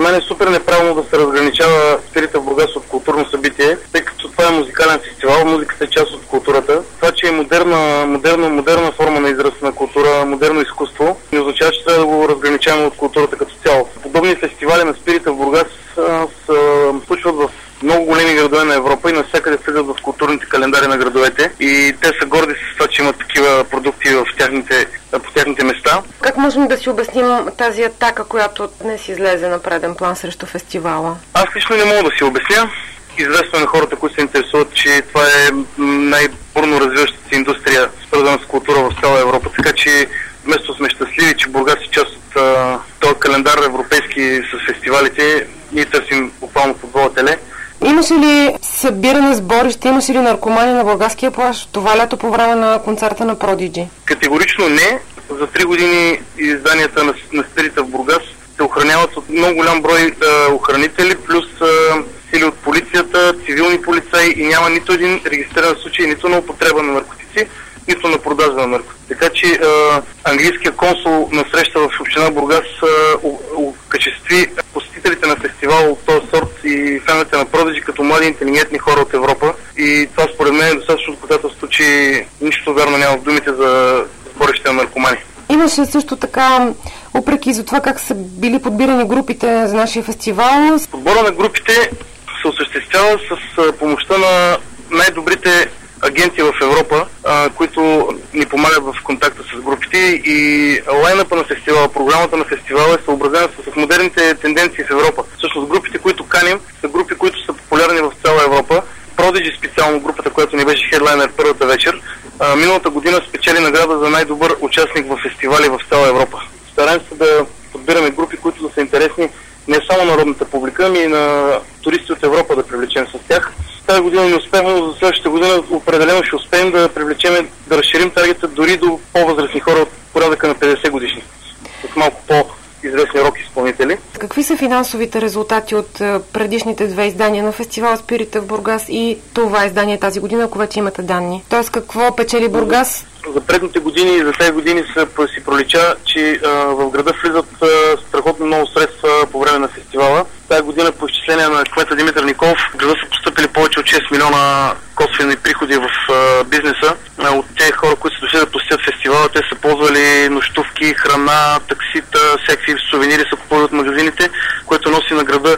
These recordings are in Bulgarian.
мен е супер неправилно да се разграничава Спирита в Бургас от културно събитие, тъй като това е музикален фестивал, музиката е част от културата. Това, че е модерна форма на израз на култура, модерно изкуство, не означава, че трябва да го разграничаваме от културата като цяло. Подобни фестивали на Спирита в Бургас се случват в много големи градове на Европа и навсякъде влизат в културните календари на градовете и те са горди с това, че имат такива продукти по техните места. Как можем да си обясним тази атака, която днес излезе на преден план срещу фестивала? Аз лично не мога да си обясня. Известно е на хората, които се интересуват, че това е най-бурно развиващата се индустрия, свързана с култура в цяла Европа. Така че вместо сме щастливи, че Бургас е част от този календар европейски с фестивалите, ние търсим буквално футбола теле. Имаше ли събиране сборище, имаше ли наркомани на Бургаския плаж това лято по време на концерта на Продиджи? Категорично не. За 3 години изданията на Спирита в Бургас се охраняват от много голям брой охранители, плюс сили от полицията, цивилни полицаи и няма нито един регистриран случай нито на употреба на наркотици, нито на продажба на наркотици. Така че английският консул на среща в община Бургас окачестви посетителите на фестивал от този сорт и феновете на Продиджи като млади интелигентни хора от Европа. И това според мен е достатъчно доказателство, че нищо вярно няма в думите за сборище на наркомани. Имаше също така упреки за това как са били подбирани групите за нашия фестивал. Подбора на групите се осъществява с помощта на най-добрите агенти в Европа, които ни помагат в контакта с групите и лайнъпа на фестивала, програмата на фестивала е съобразена с модерните тенденции в Европа. Всъщност групите, които каним, са групи, които са популярни в цяла Европа. Продиджи специално групата, която ни беше хедлайнер първата вечер, миналата година спечели награда за най-добър участник в фестивали в цяла Европа. Стараем се да подбираме групи, които да са интересни не само народната публика, ами и на туристи от Европа да привлечем с тях. Тази година не успяхме, но за следващата година определено ще успеем да привлечем, да разширим таргета дори до по-възрастни хора от порядъка на 50 годишни. От малко по-известни рок изпълнители. Какви са финансовите резултати от предишните 2 издания на фестивал Спирита в Бургас и това издание тази година, ако вече имате данни? Тоест какво печели Бургас? За предните години и за тези години си пролича, че в града влизат страхотно много средства по време на фестивала. Тази година по изчисление на кмета Димитър Николов в града са постъпили повече от 6 милиона косвени приходи в бизнеса. От тези хора, които са дошли да посетят фестивала, те са ползвали нощувки, храна, таксита, всякакви сувенири са купували от магазините, което носи на града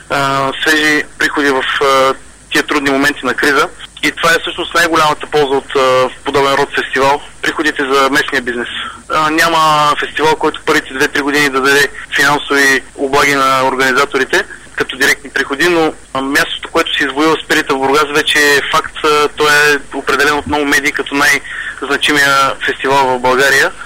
свежи приходи в тия трудни моменти на криза. И това е всъщност най-голямата полза от подобен род фестивал. Приходите за местния бизнес. Няма фестивал, който първите 2-3 години да даде финансови облаги на организаторите като директни приходи, но мястото, което се извоюва Спирита в Бургас, вече е факт. Той е определен от много медии като най-значимия фестивал в България.